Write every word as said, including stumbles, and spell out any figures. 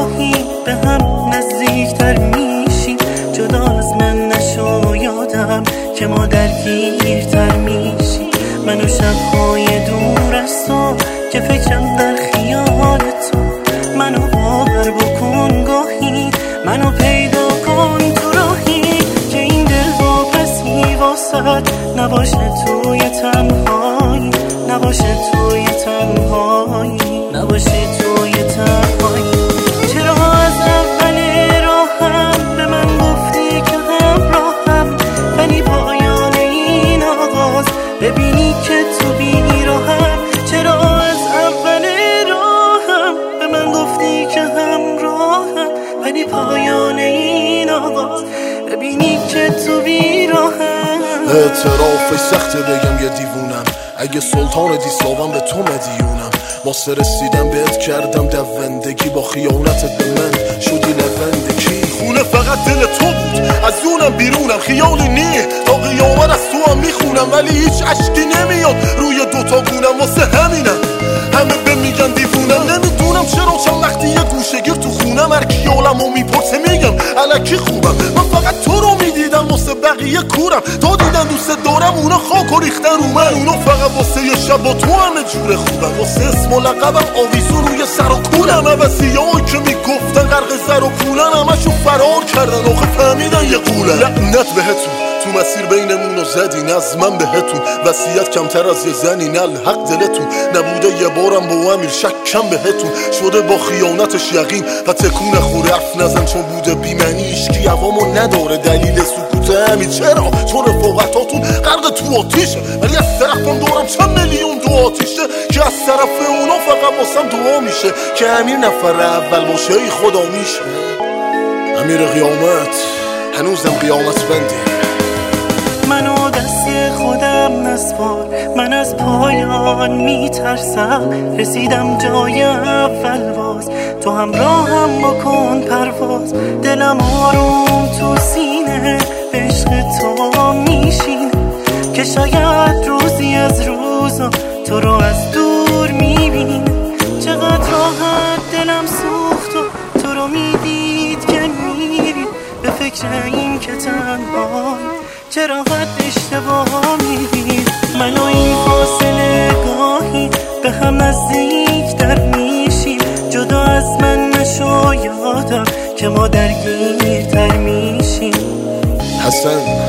گاهی به هم نزدیکتر میشیم. جدا از من نشو یادم که ما درگیرتر میشیم. منو شبهای دور از تو که فکرم در خیال تو. منو باور بکن گاهی، منو پیدا کن تو راهی که این دل واپسی واسد نباشه توی تنهایی، نباشه توی تنهایی، نباشه توی تنهایی. چرا از اول راهم به من گفتی که همراهم، ولی پایان این آغاز ببینی که تو بیراهم. چرا از اول راهم به من گفتی که همراهم، ولی پایان این آغاز ببینی که تو بیراهم. اعترافش سخته بگم یه دیوونم، اگه سلطان دیساوم به تو مدیونم. واسه رسیدم بهت کردم دوندگی، با خیانتت به من شدی لوندگی. خونه فقط دل تو بود، از اونم بیرونم خیالی نیه. تا قیامت از تو هم میخونم ولی هیچ عشقی نمیاد روی دوتا گونم. واسه همینم همه به میگن دیوونم، نمیدونم چرا چند وقتی یه گوشگیر تو خونم هر کی عالمو میپرسه میگم الکی خوبم. من فقط تو رو میدیدم واسه بقیه کورم، تا دیدن دوست دارم اونا خاک و ریختن رو من. اونا فقط واسه یه شب با تو همه جور خوبم، واسه اسم و لقبم آویزون روی سر و کولم. عوضیایی که میگفتن غرق زر و پولن همشو فرار کردن، آخه فهمیدن یه قولن. لعنت بهتون تو مسیر بینمونو زدین، از من بهتون وصیت کمتر از یه زنین. الحق دلتون نبوده یه بارم با امیر شکم بهتون شده با خیانتش یقین. و تکون خوره حرف نزن چون بوده بیمنی، ایشکی عوامو نداره دلیل سکوت همین. چرا؟ چون رفاقتاتون غرق تو آتیشه، ولی از طرفم دورم چند میلیون دو آتیشه که از طرف اونا فقط واسم دعا میشه که امیر نفر اول باشه ای خدا میشه. امیر قیامت هنوزم قیامت بندی. منو دست خودم نسپار، من از پایان میترسم. رسیدم جای اول باز، تو همراهم بکن پرواز. دلم آروم تو سینه به عشق تو میشینه، که شاید روزی از روزا تو رو از دور میبینه. چقدر راحت دلم سوخت و تو رو میدید که میری، به فکر این که تنهایی چرا قد اشتباه میدید. من و این فاصله گاهی به هم نزدیک در میشیم. جدا از من نشو یادم که ما درگیرتر میشیم. حسن